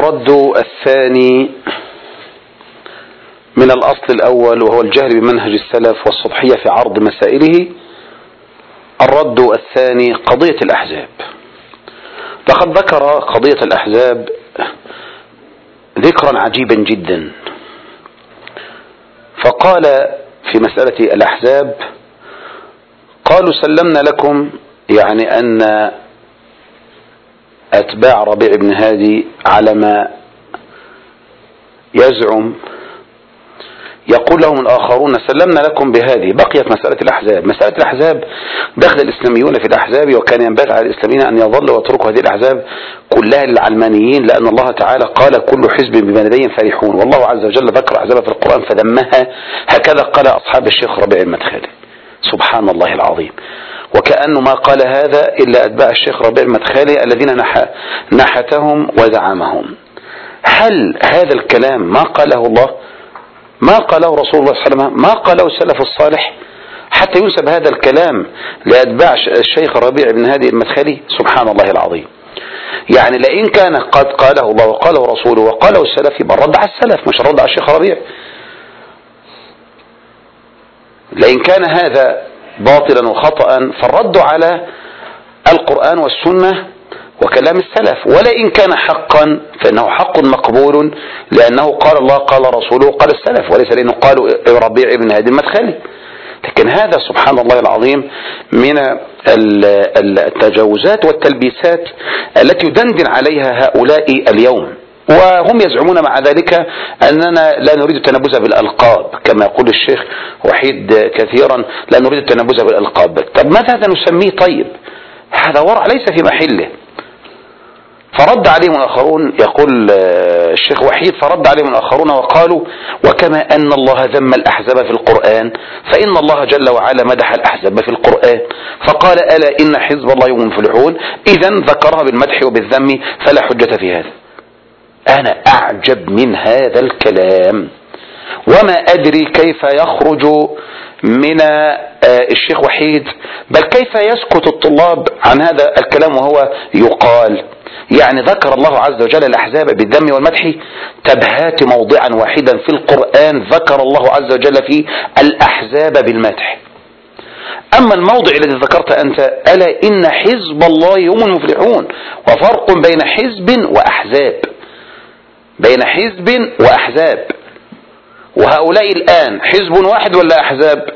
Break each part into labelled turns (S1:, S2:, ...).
S1: الرد الثاني من الأصل الأول، وهو الجهل بمنهج السلف والسطحية في عرض مسائله. الرد الثاني قضية الأحزاب. لقد ذكر قضية الأحزاب ذكرا عجيبا جدا، فقال في مسألة الأحزاب: قالوا سلمنا لكم، يعني أن أتباع ربيع بن هادي على ما يزعم يقول لهم الآخرون سلمنا لكم بهذه. بقيت مسألة الأحزاب. مسألة الأحزاب دخل الإسلاميون في الأحزاب، وكان ينبغي على الإسلاميين أن يظلوا ويتركوا هذه الأحزاب كلها للعلمانيين، لأن الله تعالى قال: كل حزب بما لديهم فرحون. والله عز وجل ذكر أحزاب في القرآن فذمها، هكذا قال أصحاب الشيخ ربيع المدخلي. سبحان الله العظيم. وكأنه ما قال هذا إلا أتباع الشيخ ربيع المدخلي الذين نحتهم وزعمهم. هل هذا الكلام ما قاله الله؟ ما قاله رسول الله صلى الله عليه وسلم؟ ما قاله السلف الصالح؟ حتى ينسب هذا الكلام لأتباع الشيخ ربيع بن هادي المدخلي. سبحان الله العظيم. يعني لئن كان قد قاله الله وقاله رسوله وقاله السلف، يبقى الرد على السلف مش الرد على الشيخ ربيع. لئن كان هذا باطلا وخطأ فالرد على القرآن والسنة وكلام السلف، ولئن كان حقا فإنه حق مقبول، لأنه قال الله قال رسوله قال السلف، وليس لأنه قالوا ربيع بن هادي المدخلي. لكن هذا سبحان الله العظيم من التجاوزات والتلبيسات التي يدندن عليها هؤلاء اليوم، وهم يزعمون مع ذلك أننا لا نريد التنبز بالألقاب، كما يقول الشيخ وحيد كثيرا: لا نريد التنبز بالألقاب. طب ماذا نسميه؟ طيب هذا ورع ليس في محله. فرد عليهم الآخرون، يقول الشيخ وحيد: فرد عليهم الآخرون وقالوا: وكما أن الله ذم الأحزاب في القرآن فإن الله جل وعلا مدح الأحزاب في القرآن، فقال: ألا إن حزب الله هم المفلحون. إذن ذكرها بالمدح وبالذم، فلا حجة في هذا. أنا أعجب من هذا الكلام، وما أدري كيف يخرج من الشيخ وحيد، بل كيف يسكت الطلاب عن هذا الكلام وهو يقال. يعني ذكر الله عز وجل الأحزاب بالذم والمدح، تبهات موضعا واحدا في القرآن ذكر الله عز وجل فيه الأحزاب بالمدح. أما الموضع الذي ذكرت أنت: ألا إن حزب الله هم المفلحون، وفرق بين حزب وأحزاب، بين حزب وأحزاب. وهؤلاء الآن حزب واحد ولا أحزاب؟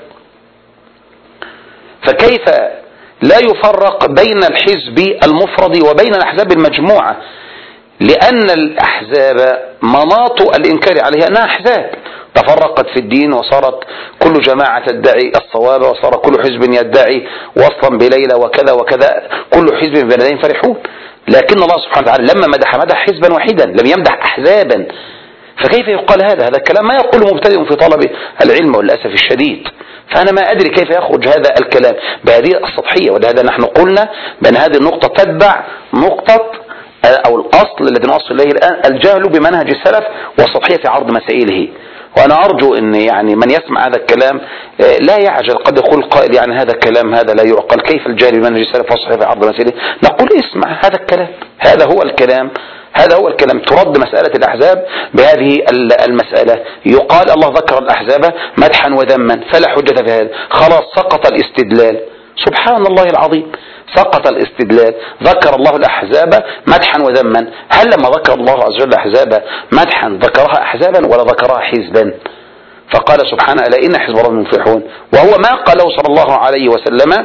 S1: فكيف لا يفرق بين الحزب المفرد وبين الأحزاب المجموعة؟ لأن الأحزاب مناط الإنكار عليها أنها أحزاب تفرقت في الدين، وصارت كل جماعة تدعي الصواب، وصار كل حزب يدعي وصلا بليلة وكذا وكذا، كل حزب بلدين فرحون. لكن الله سبحانه وتعالى لما مدح حزبا واحدا، لم يمدح أحزابا. فكيف يقال هذا الكلام؟ ما يقول مبتدئ في طلب العلم والأسف الشديد. فأنا ما أدري كيف يخرج هذا الكلام بهذه السطحية. ولهذا نحن قلنا بأن هذه النقطة تتبع نقطة أو الأصل الذي نوصل إليه الآن: الجهل بمنهج السلف والسطحية في عرض مسائله. وأنا أرجو أن يعني من يسمع هذا الكلام لا يعجل. قد يقول قائل: يعني هذا الكلام هذا لا يعقل، كيف الجهل بمنهج السلف والسطحية في عرض مسائله؟ نقول: اسمع هذا الكلام، هذا هو الكلام، هذا هو الكلام. ترد مسألة الأحزاب بهذه المسألة. يقال: الله ذكر الأحزاب مدحا وذما، فلا حجة في هذا. خلاص سقط الاستدلال. سبحان الله العظيم، سقط الاستدلال. ذكر الله الأحزاب مدحا وذما. هل لما ذكر الله عز وجل الأحزاب مدحا ذكرها أحزابا ولا ذكرها حزبا؟ فقال سبحانه: ألا إن حزب الله المفلحون. وهو ما قاله صلى الله عليه وسلم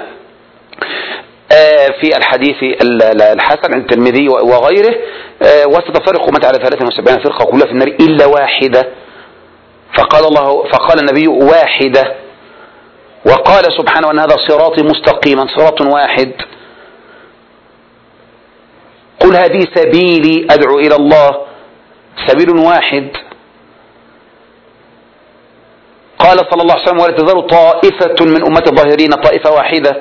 S1: في الحديث الحسن عند الترمذي وغيره: وستفترق أمتي على 73 فرقة كلها في النار إلا واحدة. فقال النبي: واحدة. وقال سبحانه: أن هذا صراطي مستقيما، صراط واحد. قل هذه سبيلي أدعو إلى الله، سبيل واحد. قال صلى الله عليه وسلم: ولا تزال طائفة من أمة الظاهرين، طائفة واحدة.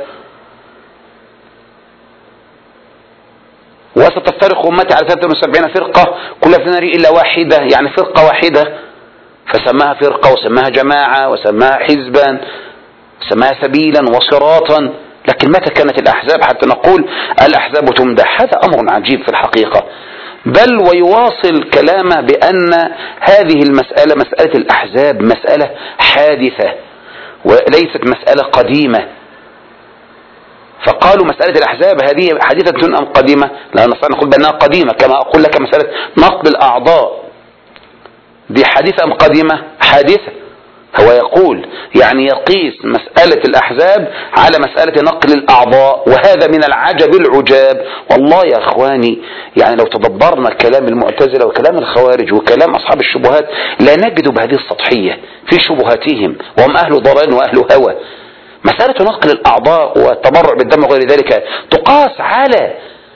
S1: وستفترق أمتي على 73 فرقة كلها في النار إلا واحدة، يعني فرقة واحدة. فسماها فرقة وسماها جماعة وسماها حزبا، سماها سبيلا وصراطا. لكن متى كانت الأحزاب حتى نقول الأحزاب تمدح؟ هذا أمر عجيب في الحقيقة. بل ويواصل كلامه بأن هذه المسألة مسألة الأحزاب مسألة حادثة وليست مسألة قديمة. فقالوا مسألة الأحزاب هذه حادثة أم قديمة؟ لا نستطيع نقول بأنها قديمة، كما أقول لك مسألة نقل الأعضاء دي حادثة أم قديمة؟ حادثة. هو يقول يعني يقيس مسألة الأحزاب على مسألة نقل الأعضاء، وهذا من العجب العجاب. والله يا أخواني يعني لو تدبرنا كلام المعتزلة وكلام الخوارج وكلام أصحاب الشبهات لا نجد بهذه السطحية في شبهاتهم، وهم أهل ضلال وأهل هوى. مسألة نقل الأعضاء والتبرع بالدم وغير ذلك تقاس على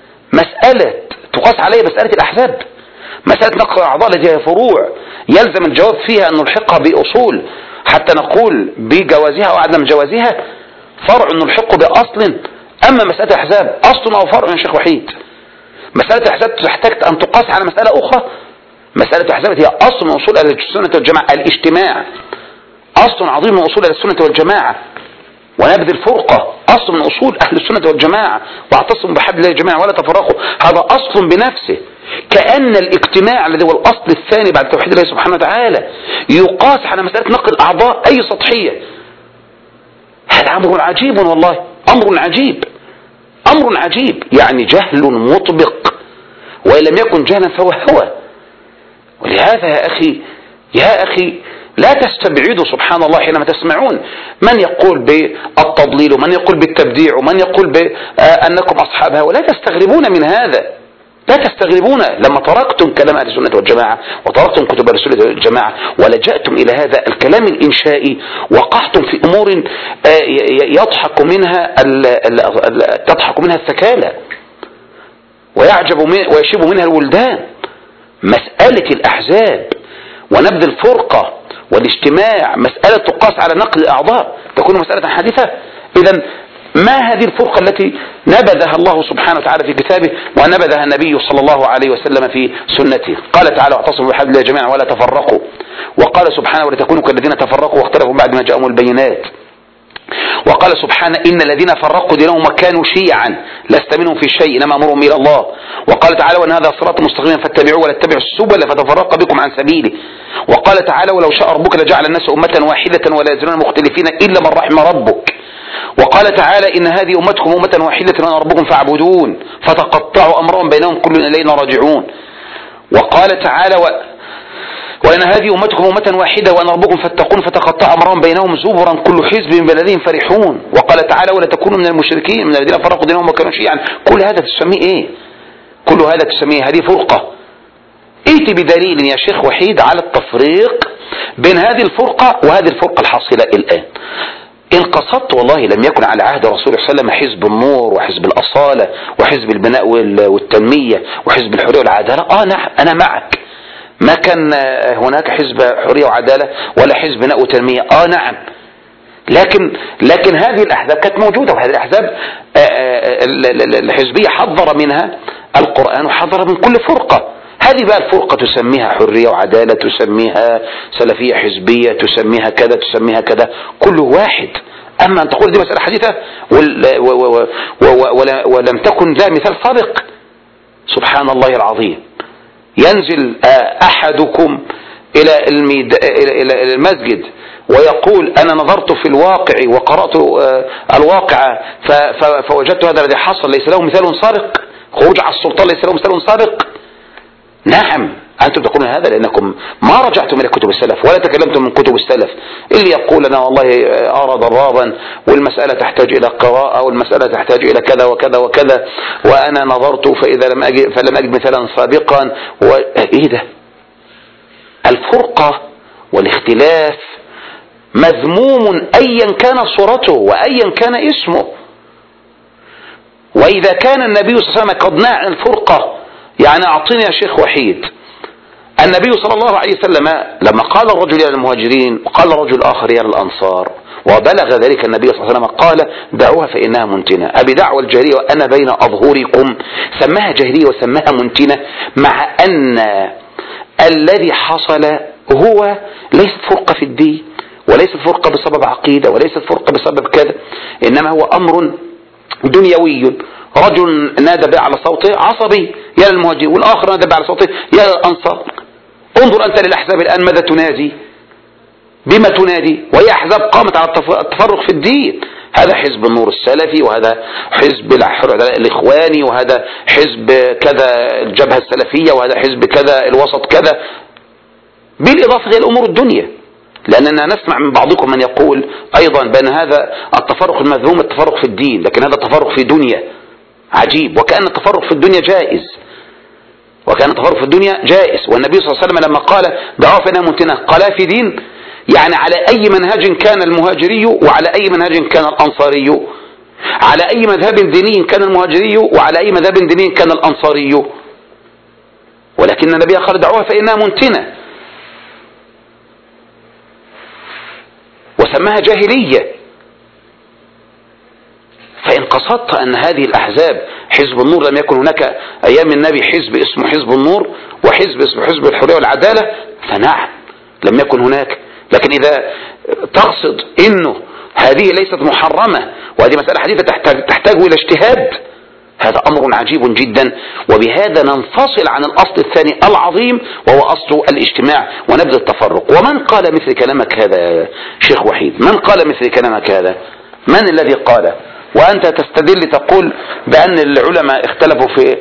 S1: مسألة الأحزاب. مسألة نقل الأعضاء التي هي فروع يلزم الجواب فيها أن نلحقها بأصول حتى نقول بجوازها أو عدم جوازها، فرع نلحقه بأصل. أما مسألة الأحزاب أصل أو فرع يا شيخ وحيد. مسألة الأحزاب تحتاج أن تقاس على مسألة أخرى. مسألة الأحزاب هي أصل من أصول أهل السنة والجماعة، الاجتماع أصل عظيم من أصول أهل السنة والجماعة، ونبذ الفرقة أصل من أصول أهل السنة والجماعة، واعتصموا بحبل الله جميعا ولا تفرقوا، هذا أصل بنفسه. كأن الاجتماع الذي هو الأصل الثاني بعد توحيد الله سبحانه وتعالى يقاس على مسألة نقل الأعضاء أي سطحية. هذا أمر عجيب والله، أمر عجيب يعني جهل مطبق، وإن لم يكن جهلا فهو هوى. ولهذا يا أخي لا تستبعدوا سبحان الله حينما تسمعون من يقول بالتضليل ومن يقول بالتبديع ومن يقول بأنكم أصحاب هوى. لا تستغربون من هذا، لا تستغربون لما تركتم كلام أهل السنة والجماعة وتركتم كتب أهل السنة والجماعة ولجأتم إلى هذا الكلام الإنشائي، وقعتم في أمور تضحك منها الثكالى ويشيب منها الولدان. مسألة الأحزاب ونبذ الفرقة والاجتماع مسألة تقاس على نقل الأعضاء تكون مسألة حادثة. إذن ما هذه الفرقة التي نبذها الله سبحانه وتعالى في كتابه ونبذها النبي صلى الله عليه وسلم في سنته؟ قال تعالى واعتصموا بحبل الله جميعا ولا تفرقوا، وقال سبحانه ولا تكونوا كالذين تفرقوا واختلفوا بعد ما جاءهم البينات، وقال سبحانه إن الذين فرقوا دينهم وكانوا شيعا لست منهم في شيء إنما أمرهم إلى الله، وقال تعالى وأن هذا صراط مستقيما فاتبعوه ولا تتبعوا السبل فتفرق بكم عن سبيله، وقال تعالى ولو شاء ربك لجعل الناس أمة واحدة ولا يزالون مختلفين إلا من رحم ربك، وقال تعالى إن هذه أمتكم أمة واحدة وأنا ربكم فاعبدون فتقطعوا أمرهم بينهم كل إلينا راجعون، وقال تعالى وإن هذه أمتكم أمة واحدة وأنا ربكم فاتقون فتقطع أمرهم بينهم زبرا كل حزب بلدهم فرحون، وقال تعالى ولا تكونوا من المشركين من الذين فرقوا دينهم وكانوا شيعا. كل هذا تسميه إيه؟ كل هذا تسميه هذه فرقة. ائت بدليل يا شيخ وحيد على التفريق بين هذه الفرقة وهذه الفرقة الحاصلة الآن. إن قصدت والله لم يكن على عهد رسول الله صلى الله عليه وسلم حزب النور وحزب الأصالة وحزب البناء والتنمية وحزب الحرية والعدالة. نعم أنا معك، ما كان هناك حزب حرية وعدالة ولا حزب بناء وتنمية. نعم، لكن هذه الأحزاب كانت موجودة، وهذه الأحزاب الحزبية حضر منها القرآن وحضر من كل فرقة. هذه بقى الفرقة تسميها حرية وعدالة، تسميها سلفية حزبية، تسميها كذا تسميها كذا، كل واحد. أما أن تقول دي مسألة حديثة ولم تكن ذا مثال سابق، سبحان الله العظيم. ينزل أحدكم إلى المسجد ويقول أنا نظرت في الواقع وقرأت الواقع فوجدت هذا الذي حصل ليس له مثال سابق، خروج على السلطان ليس له مثال سابق. نعم أنتم تقولون هذا لأنكم ما رجعتم إلى كتب السلف ولا تكلمتم من كتب السلف. اللي يقول أنا والله أرى ضرابا والمسألة تحتاج إلى قراءة والمسألة تحتاج إلى كذا وكذا وكذا وأنا نظرت فلم أجد مثلا سابقا إيه ده؟ الفرقة والاختلاف مذموم أيا كان صورته وأيا كان اسمه. وإذا كان النبي صلى الله عليه وسلم قد نهى عن الفرقة، يعني أعطيني يا شيخ وحيد، النبي صلى الله عليه وسلم لما قال الرجل يا المهاجرين وقال الرجل الآخر يا الأنصار وبلغ ذلك النبي صلى الله عليه وسلم قال دعوها فإنها منتنة. أبي دعوة الجاهلية وأنا بين أظهركم، سماها جاهلية وسماها منتنة، مع أن الذي حصل هو ليست فرقة في الدين وليست فرقة بسبب عقيدة وليست فرقة بسبب كذا، إنما هو أمر دنيوي. رجل نادى به على صوته عصبي يا للمهاجرين، والآخر ندب على صوته يا للأنصار. انظر أنت للأحزاب الآن ماذا تنادي، بما تنادي، وهي أحزاب قامت على التفرق في الدين. هذا حزب النور السلفي، وهذا حزب الإخواني، وهذا حزب كذا الجبهة السلفية، وهذا حزب كذا الوسط كذا، بالإضافة إلى أمور الدنيا. لأننا نسمع من بعضكم من يقول أيضا بأن هذا التفرق المذموم التفرق في الدين، لكن هذا التفرق في دنيا عجيب، وكأن التفرق في الدنيا جائز، وكان التفرق في الدنيا جائز. والنبي صلى الله عليه وسلم لما قال دعوا فإنها منتنة قال في دين، يعني على أي منهج كان المهاجري وعلى أي منهج كان الأنصاري، على أي مذهب ديني كان المهاجري وعلى أي مذهب ديني كان الأنصاري، ولكن النبي قال دعوها فإنها منتنة، وسماها جاهلية. فإن قصدت أن هذه الأحزاب حزب النور، لم يكن هناك أيام النبي حزب اسمه حزب النور وحزب اسمه حزب الحرية والعدالة، فنعم لم يكن هناك. لكن إذا تقصد أنه هذه ليست محرمة وهذه مسألة حديثة تحتاج إلى اجتهاد، هذا أمر عجيب جدا. وبهذا ننفصل عن الأصل الثاني العظيم، وهو أصل الاجتماع ونبذ التفرق. ومن قال مثل كلامك هذا يا شيخ وحيد؟ من قال مثل كلامك هذا؟ من الذي قال؟ وأنت تستدل تقول بأن العلماء اختلفوا في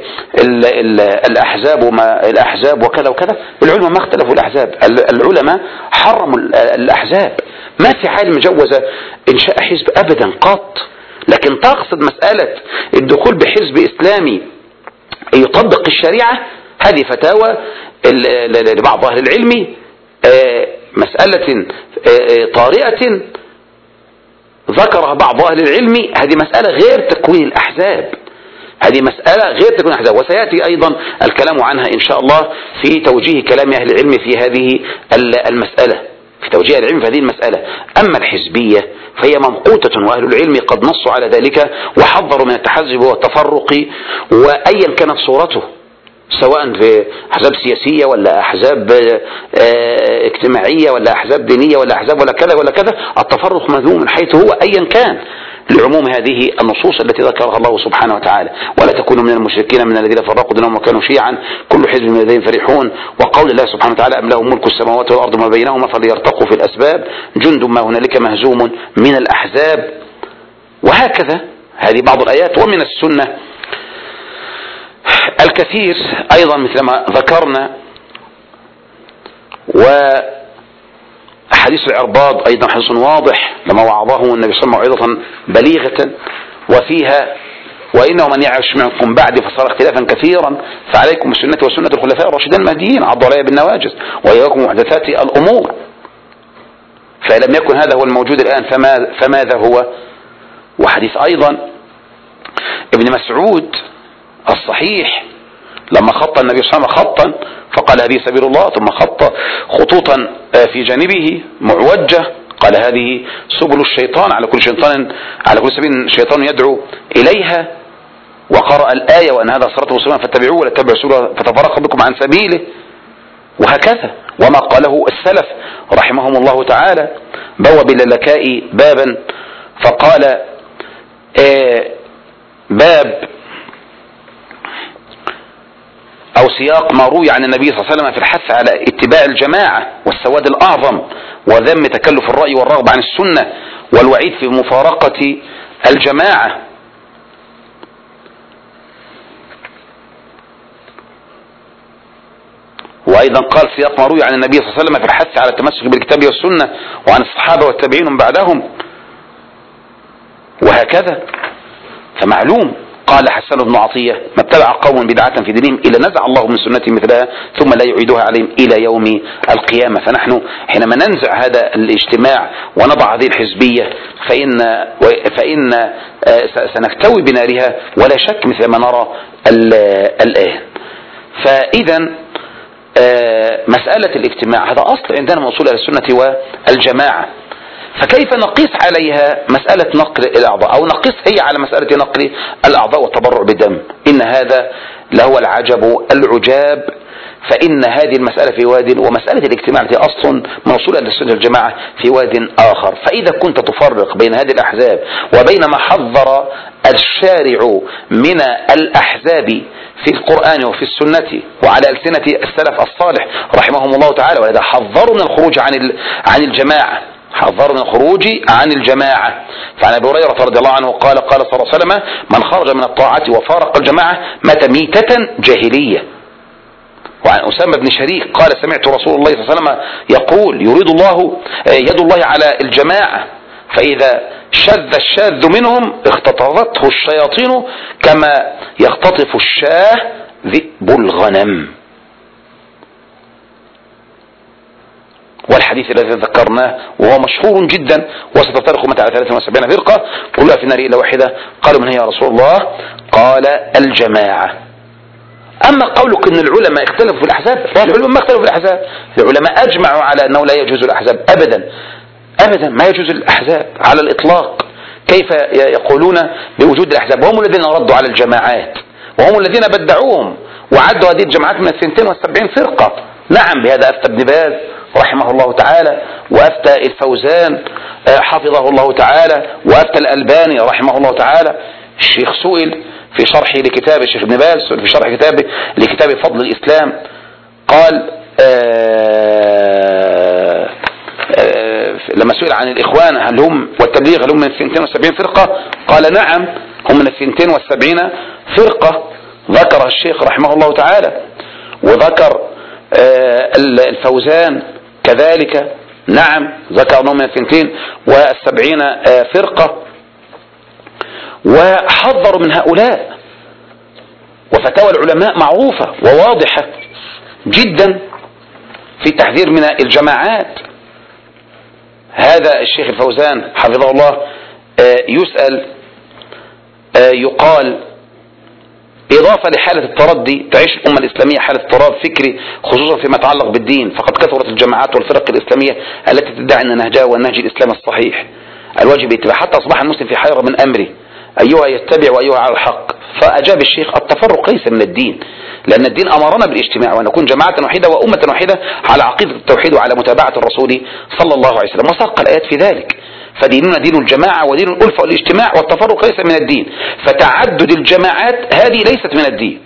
S1: الأحزاب وكذا وكذا. العلماء ما اختلفوا الأحزاب، العلماء حرموا الأحزاب. ما في حال مجوزة إنشاء حزب أبدا قط. لكن تقصد مسألة الدخول بحزب إسلامي يطبق الشريعة، هذه فتاوى لبعض أهل العلم، مسألة طارئة ذكرها بعض أهل العلم. هذه مسألة غير تكوين الأحزاب، هذه مسألة غير تكوين الأحزاب، وسيأتي أيضا الكلام عنها إن شاء الله في توجيه كلام أهل العلم في هذه المسألة، في توجيه العلم في هذه المسألة. أما الحزبية فهي ممقوتة، وأهل العلم قد نصوا على ذلك وحذروا من التحزب والتفرق، وأيا كانت صورته، سواء في أحزاب سياسية ولا أحزاب اجتماعية ولا أحزاب دينية ولا أحزاب ولا كذا ولا كذا، التفرق مذموم من حيث هو أيا كان، لعموم هذه النصوص التي ذكرها الله سبحانه وتعالى. ولا تكونوا من المشركين من الذين فرقوا دينهم وكانوا شيعا كل حزب من الذين فرحون. وقول الله سبحانه وتعالى أم لهم ملك السماوات والأرض وما بينهما فليرتقوا في الأسباب جند ما هنالك مهزوم من الأحزاب. وهكذا هذه بعض الآيات. ومن السنة الكثير أيضا مثل ما ذكرنا، وحديث العرباض أيضا حديث واضح لما وعظه النبي صلى الله عليه وسلم موعظة بليغة، وفيها وإنه من يعش منكم بعد فصار اختلافا كثيرا فعليكم بسنتي وسنة الخلفاء الراشدين المهديين عضوا عليها بالنواجذ وإياكم محدثات الأمور. فلم يكن هذا هو الموجود الآن فماذا هو؟ وحديث أيضا ابن مسعود الصحيح لما خط النبي صلى الله عليه وسلم خطا فقال هذه سبيل الله، ثم خط خطوطا في جانبه معوجة قال هذه سبل الشيطان، على كل سبيل الشيطان يدعو إليها، وقرأ الآية وأن هذا صراط مستقيما فاتبعوه ولا تتبعوا سبل فتفرق بكم عن سبيله. وهكذا وما قاله السلف رحمهم الله تعالى. بوب اللالكائي بابا فقال باب أو سياق ما روي عن النبي صلى الله عليه وسلم في الحث على اتباع الجماعة والسواد الأعظم وذم تكلف الرأي والرغبة عن السنة والوعيد في مفارقة الجماعة. وأيضا قال سياق ما روي عن النبي صلى الله عليه وسلم في الحث على التمسك بالكتاب والسنة وعن الصحابة والتابعين بعدهم. وهكذا فمعلوم قال حسن بن عطية ما ابتدع قوم بدعة في دينهم إلا نزع الله من سنتي مثلها ثم لا يعيدها عليهم إلى يوم القيامة. فنحن حينما ننزع هذا الاجتماع ونضع هذه الحزبية فإن سنكتوي بنارها ولا شك مثل ما نرى الآن. فإذا مسألة الاجتماع هذا أصل عندنا موصول إلى السنة والجماعة، فكيف نقيس عليها مسألة نقل الأعضاء أو نقيس هي على مسألة نقل الأعضاء والتبرع بالدم؟ إن هذا لهو العجب العجاب. فإن هذه المسألة في واد ومسألة الاجتماع التي أصل موصولة للسنة والجماعة في واد آخر. فإذا كنت تفرق بين هذه الأحزاب وبين ما حذر الشارع من الأحزاب في القرآن وفي السنة وعلى ألسنة السلف الصالح رحمهم الله تعالى، ولذا حذروا من الخروج عن الجماعة، حذروا من الخروج عن الجماعة. فعن أبي هريرة رضي الله عنه قال قال صلى الله عليه وسلم: من خرج من الطاعة وفارق الجماعة مات ميتة جاهلية. وعن أسامة بن شريك قال: سمعت رسول الله صلى الله عليه وسلم يقول: يريد الله يد الله على الجماعة، فإذا شذ الشاذ منهم اختطفته الشياطين كما يختطف الشاه ذئب الغنم. والحديث الذي ذكرناه وهو مشهور جدا: وستفترق أمتي على 73 فرقة كلها في النار إلا واحدة. قالوا: من هي يا رسول الله؟ قال: الجماعة. أما قولك أن العلماء اختلفوا في الأحزاب، العلماء ما اختلفوا في الأحزاب، العلماء أجمعوا على أنه لا يجوز الأحزاب أبدا أبدا، ما يجوز الأحزاب على الإطلاق. كيف يقولون بوجود الأحزاب وهم الذين ردوا على الجماعات، وهم الذين بدعوهم وعدوا هذه الجماعات من 72 فرقة؟ نعم، بهذا أفتى ابن باز رحمه الله تعالى، وأفتى الفوزان حفظه الله تعالى، وأفتى الألباني رحمه الله تعالى. الشيخ سئل في شرحه لكتاب الشيخ ابن باز في شرح كتابه لكتاب فضل الإسلام، قال لما سئل عن الإخوان هل هم والتبليغ هل هم من 72 فرقة؟ قال: نعم، هم من 72 فرقة. ذكر الشيخ رحمه الله تعالى، وذكر الفوزان كذلك، نعم، ذكر أنهم من 72 فرقة، وحذروا من هؤلاء. وفتاوى العلماء معروفة وواضحة جدا في التحذير من الجماعات. هذا الشيخ الفوزان حفظه الله يسأل، يقال: إضافة لحالة التردي تعيش الأمة الإسلامية حالة اضطراب فكري خصوصا فيما يتعلق بالدين، فقد كثرت الجماعات والفرق الإسلامية التي تدعي أن نهجها والنهج الإسلامي الصحيح الواجب اتباع، حتى أصبح المسلم في حيرة من أمره أيها يتبع وأيها على الحق. فأجاب الشيخ: التفرق ليس من الدين، لأن الدين أمرنا بالاجتماع وأن نكون جماعة واحدة وأمة واحدة على عقيدة التوحيد وعلى متابعة الرسول صلى الله عليه وسلم، وساق الآيات في ذلك. فديننا دين الجماعة ودين الألفة والاجتماع، والتفرق ليس من الدين. فتعدد الجماعات هذه ليست من الدين.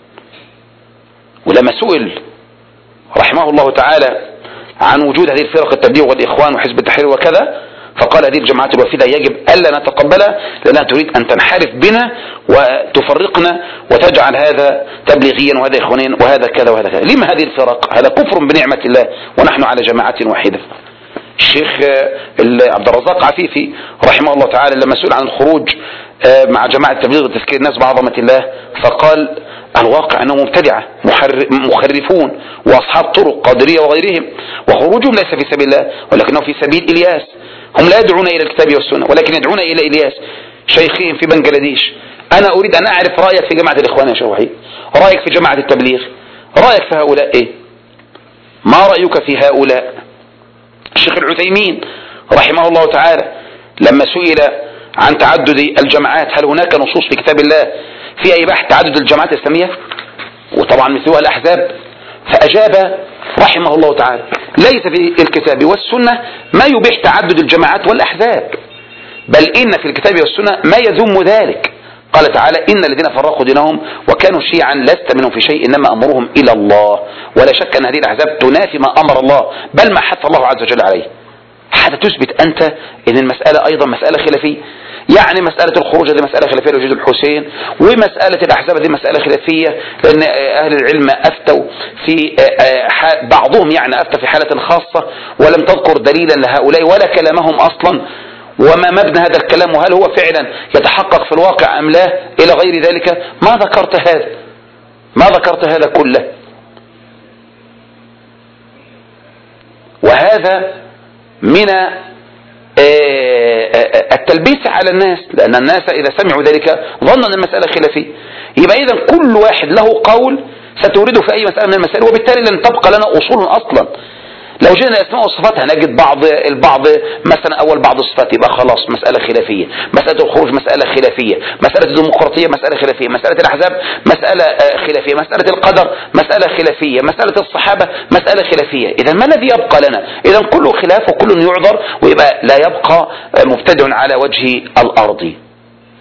S1: ولما سئل رحمه الله تعالى عن وجود هذه الفرق التبليغ والإخوان وحزب التحرير وكذا، فقال: هذه الجماعات الوافدة يجب ألا نتقبلها، لأنها تريد أن تنحرف بنا وتفرقنا وتجعل هذا تبليغيا وهذا إخوانيا وهذا كذا وهذا كذا. لما هذه الفرق؟ هذا كفر بنعمة الله ونحن على جماعة واحدة. الشيخ عبد الرزاق عفيفي رحمه الله تعالى لما سئل عن الخروج مع جماعة التبليغ وتذكير الناس بعظمة الله، فقال: الواقع أنهم مبتدعة مخرفون وأصحاب طرق قادرية وغيرهم، وخروجهم ليس في سبيل الله ولكنه في سبيل إلياس. هم لا يدعون إلى الكتاب والسنة ولكن يدعون إلى إلياس شيخين في بنجلاديش. أنا أريد أن أعرف رأيك في جماعة الإخوان يا شيخ وحيد، رأيك في جماعة التبليغ، رأيك في هؤلاء إيه؟ ما رأيك في هؤلاء؟ الشيخ العثيمين رحمه الله تعالى لما سئل عن تعدد الجماعات هل هناك نصوص في كتاب الله في أي بحث تعدد الجماعات الإسلامية وطبعا مثلها الأحزاب، فأجاب رحمه الله تعالى: ليس في الكتاب والسنة ما يبيح تعدد الجماعات والأحزاب، بل إن في الكتاب والسنة ما يذم ذلك. قال تعالى: إن الذين فرقوا دينهم وكانوا شيعا لست منهم في شيء إنما أمرهم إلى الله. ولا شك أن هذه الأحزاب تنافي ما أمر الله بل ما حث الله عز وجل عليه. حتى تثبت أنت أن المسألة أيضا مسألة خلافية، يعني مسألة الخروج هذه مسألة خلافية لوجود الحسين، ومسألة الأحزاب هذه مسألة خلافية لأن أهل العلم أفتوا في بعضهم يعني أفتى في حالة خاصة ولم تذكر دليلا لهؤلاء ولا كلامهم أصلا وما مبنى هذا الكلام وهل هو فعلا يتحقق في الواقع أم لا إلى غير ذلك. ما ذكرت هذا كله. وهذا من التلبيس على الناس، لأن الناس إذا سمعوا ذلك ظنوا أن المسألة خلافية. يبقى إذن كل واحد له قول ستورده في أي مسألة من المسائل، وبالتالي لن تبقى لنا أصول أصلا. لو جينا الأسماء والصفات هنجد البعض مثلا أول بعض الصفات يبقى خلاص مسألة خلافية، مسألة الخروج مسألة خلافية، مسألة الديمقراطية مسألة خلافية، مسألة الأحزاب مسألة خلافية، مسألة القدر مسألة خلافية، مسألة الصحابة مسألة خلافية. إذا ما الذي يبقى لنا؟ إذا كله خلاف وكل يعذر، ويبقى لا يبقى مبتدع على وجه الأرض.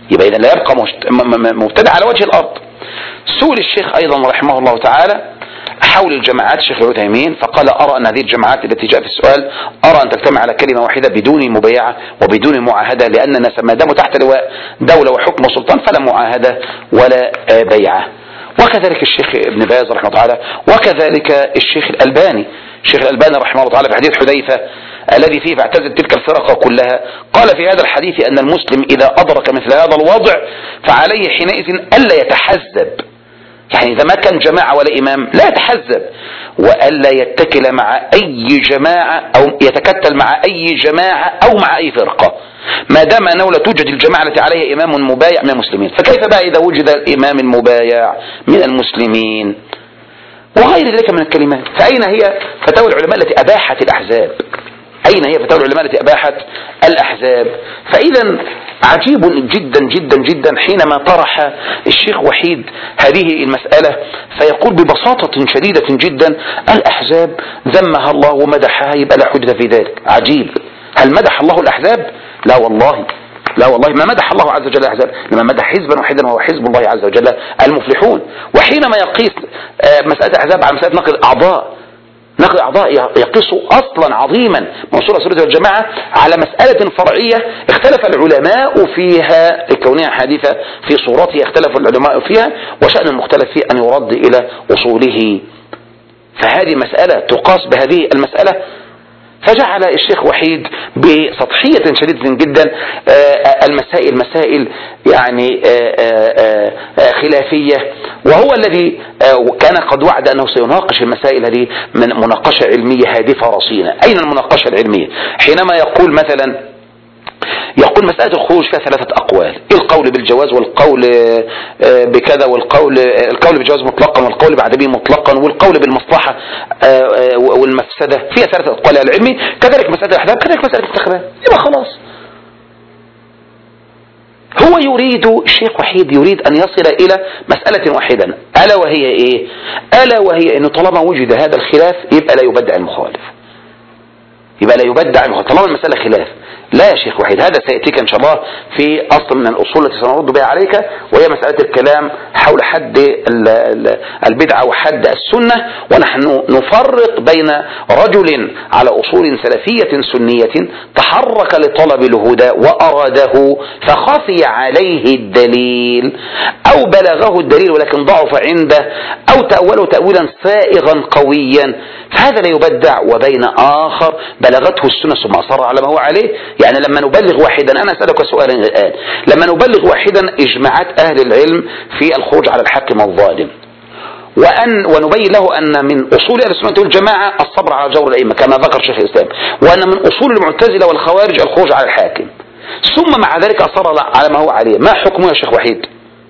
S1: يبقى إذا لا يبقى مبتدع على وجه الأرض. سئل الشيخ أيضا رحمه الله تعالى حول الجماعات الشيخ العثيمين، فقال أرى أن هذه الجماعات التي جاء في السؤال أرى أن تجتمع على كلمة واحدة بدون مبايعة وبدون معاهدة، لأن الناس ما داموا تحت لواء دولة وحكم وسلطان فلا معاهدة ولا بيعة. وكذلك الشيخ ابن باز رحمه الله تعالى، وكذلك الشيخ الألباني. الشيخ الألباني رحمه الله تعالى في حديث حذيفة الذي فيه فاعتزل تلك الفرق كلها، قال في هذا الحديث أن المسلم إذا أدرك مثل هذا الوضع فعليه حينئذ ألا يتحزب، يعني إذا ما كان جماعة ولا إمام لا يتحزب، وألا يتكل مع أي جماعة أو يتكتل مع أي جماعة أو مع أي فرقة، ما دام أنه لا توجد الجماعة التي عليها إمام مبايع من المسلمين، فكيف بقى إذا وجد الإمام المبايع من المسلمين وغير ذلك من الكلمات؟ فأين هي فتاوى العلماء التي أباحت الأحزاب؟ أين هي فتاوى العلماء التي أباحت الأحزاب؟ فإذا عجيب جدا جدا جدا حينما طرح الشيخ وحيد هذه المسألة، فيقول ببساطة شديدة جدا الأحزاب ذمها الله ومدحها يبقى لا حجة في ذلك. عجيب، هل مدح الله الأحزاب؟ لا والله، لا والله ما مدح الله عز وجل الأحزاب، لما مدح حزبا واحدا وهو حزب الله عز وجل المفلحون. وحينما يقيس مسألة الأحزاب على مسألة نقل أعضاء، نقل أعضاء يقيسوا أصلا عظيما منصور السنة والجماعة على مسألة فرعية اختلف العلماء فيها كونها حادثة في صورتها، اختلف العلماء فيها وشأن المختلف فيه أن يرد إلى أصوله. فهذه مسألة تقاس بهذه المسألة، فجعل الشيخ وحيد بسطحية شديدة جدا المسائل مسائل يعني خلافية، وهو الذي كان قد وعد أنه سيناقش المسائل هذه من مناقشة علمية هادفة رصينة. أين المناقشة العلمية؟ حينما يقول مثلا يقول مسألة الخروج فيها ثلاثة أقوال، القول بالجواز والقول بكذا والقول بالجواز مطلقا والقول بعدمه مطلقا والقول بالمصلحة والمفسدة، فيها ثلاثة أقوال العلمي. كذلك مسألة الأحزاب، كذلك مسألة الانتخابات، يبقى خلاص. هو يريد الشيخ وحيد يريد أن يصل إلى مسألة واحدة، ألا وهي إيه؟ ألا وهي أنه طالما وجد هذا الخلاف يبقى لا يبدع المخالف، يبقى لا يبدع المخالف طالما المسألة خلاف. لا يا شيخ وحيد، هذا سيأتيك إن شاء الله في أصل من الأصول التي سنرد بها عليك، وهي مسألة الكلام حول حد البدعة وحد السنة. ونحن نفرق بين رجل على أصول سلفية سنية تحرك لطلب الهدى وأراده فخفي عليه الدليل أو بلغه الدليل ولكن ضعف عنده أو تأوله تأويلا سائغا قويا، فهذا لا يبدع، وبين آخر بلغته السنة ثم أصر على ما هو عليه. يعني لما نبلغ واحدا، أنا أسألك سؤالا الآن، لما نبلغ واحدا إجماعات أهل العلم في الخروج على الحاكم الظالم، ونبين له أن من أصول أهل السنة والجماعة الصبر على جور الأئمة كما ذكر شيخ الإسلام، وأن من أصول المعتزلة والخوارج الخروج على الحاكم، ثم مع ذلك أصر على ما هو عليه، ما حكمه يا شيخ وحيد؟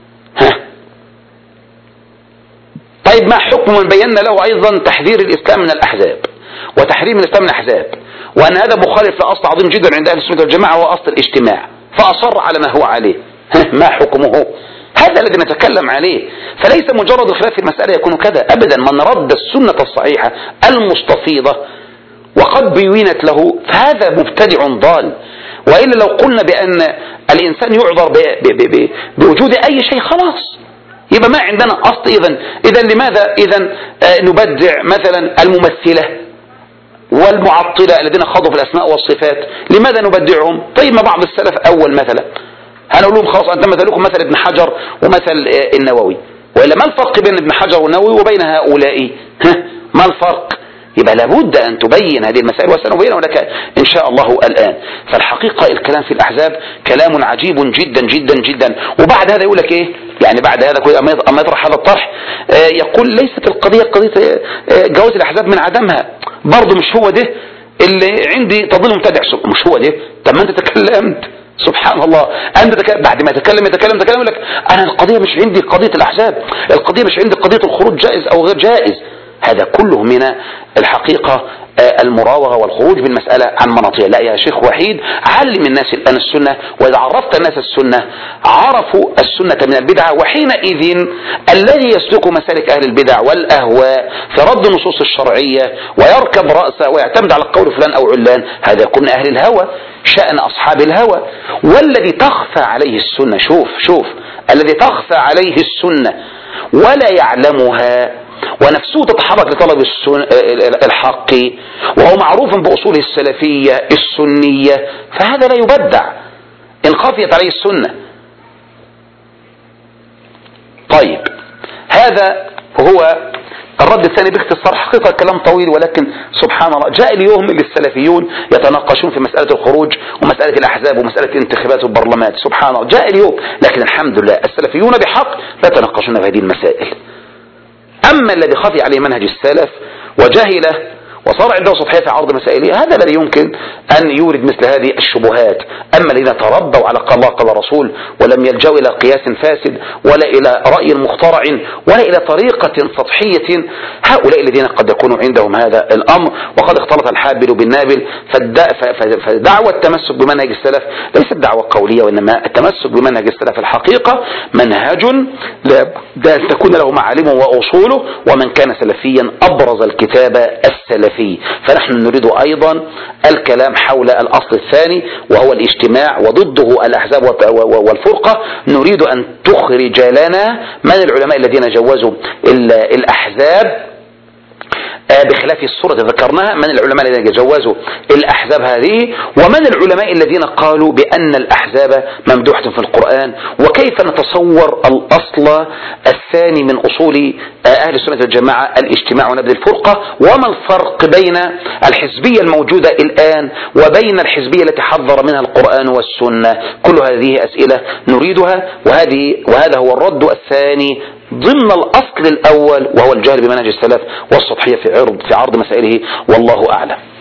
S1: طيب ما حكم من بينا له أيضا تحذير الإسلام من الأحزاب وتحريم الإسلام من الأحزاب، وأن هذا مخالف لأصل عظيم جدا عند أهل السنة والجماعة وهو أصل الاجتماع، فأصر على ما هو عليه، ما حكمه؟ هذا الذي نتكلم عليه. فليس مجرد الخلاف في المسألة يكون كذا أبدا، من رد السنة الصحيحة المستفيضة وقد بينت له فهذا مبتدع ضال. وإلا لو قلنا بأن الإنسان يعذر بوجود أي شيء خلاص يبقى ما عندنا أصل. إذن لماذا نبدع مثلا الممثلة والمعطلة الذين خاضوا في الأسماء والصفات؟ لماذا نبدعهم؟ طيب ما بعض السلف أول مثلا هنقول لهم خلاص أنت مثلكم مثل ابن حجر ومثل النووي، وإلا ما الفرق بين ابن حجر والنووي وبين هؤلاء؟ ما الفرق؟ يبقى لابد أن تبين هذه المسائل وسنبينها لك إن شاء الله الآن. فالحقيقة الكلام في الأحزاب كلام عجيب جدا جدا جدا. وبعد هذا يقول لك إيه؟ يعني بعد هذا كل أما يطرح هذا الطرح يقول ليست القضية قضية جواز الأحزاب من عدمها، برضه مش هو ده اللي عندي تضل مبتدع، مش هو ده. طب ما أنت تكلمت سبحان الله، أنت بعد ما يتكلم يقول لك أنا القضية مش عندي قضية الأحزاب، القضية مش عندي قضية الخروج جائز أو غير جائز. هذا كله من الحقيقة المراوغة والخروج بالمسألة عن مناطها. لا يا شيخ وحيد، علم الناس الآن السنة، وإذا عرفت الناس السنة عرفوا السنة من البدعة، وحينئذ الذي يسلك مسالك أهل البدع والأهواء في رد النصوص الشرعية ويركب رأسه ويعتمد على قول فلان أو علان، هذا يكون من أهل الهوى، شأن أصحاب الهوى. والذي تخفى عليه السنة، شوف الذي تخفى عليه السنة ولا يعلمها ونفسه تتحرك لطلب الحق وهو معروف بأصوله السلفية السنية، فهذا لا يبدع إن خفيت عليه السنة. طيب، هذا هو الرد الثاني باختصار. حقيقة كلام طويل، ولكن سبحان الله جاء اليوم اللي السلفيون يتناقشون في مسألة الخروج ومسألة الأحزاب ومسألة انتخابات البرلمانات. سبحان الله جاء اليوم، لكن الحمد لله السلفيون بحق لا يتناقشون في هذه المسائل. أما الذي خفي عليه منهج السلف وجهله وصار عنده سطحية في عرض مسائله، هذا الذي يمكن أن يورد مثل هذه الشبهات. أما الذين تربوا على قال الله قال رسول ولم يلجأوا إلى قياس فاسد ولا إلى رأي مخترع ولا إلى طريقة سطحية، هؤلاء الذين قد يكون عندهم هذا الأمر وقد اختلط الحابل بالنابل. فدعوة التمسك بمنهج السلف ليست دعوة قولية، وإنما التمسك بمنهج السلف الحقيقة منهج لا تكون له معالمه وأصوله، ومن كان سلفيا أبرز الكتاب السلفي. فنحن نريد أيضا الكلام حول الأصل الثاني وهو الاجتماع وضده الأحزاب والفرقة. نريد أن تخرج لنا من العلماء الذين جوزوا الأحزاب بخلاف الصورة ذكرناها، من العلماء الذين جوزوا الأحزاب هذه، ومن العلماء الذين قالوا بأن الأحزاب ممدوحة في القرآن، وكيف نتصور الأصل الثاني من أصول أهل السنة والجماعة الاجتماع ونبذ الفرقة، وما الفرق بين الحزبية الموجودة الآن وبين الحزبية التي حذر منها القرآن والسنة. كل هذه أسئلة نريدها، وهذا هو الرد الثاني ضمن الأصل الأول، وهو الجهل بمنهج السلف والسطحية في عرض مسائله، والله أعلم.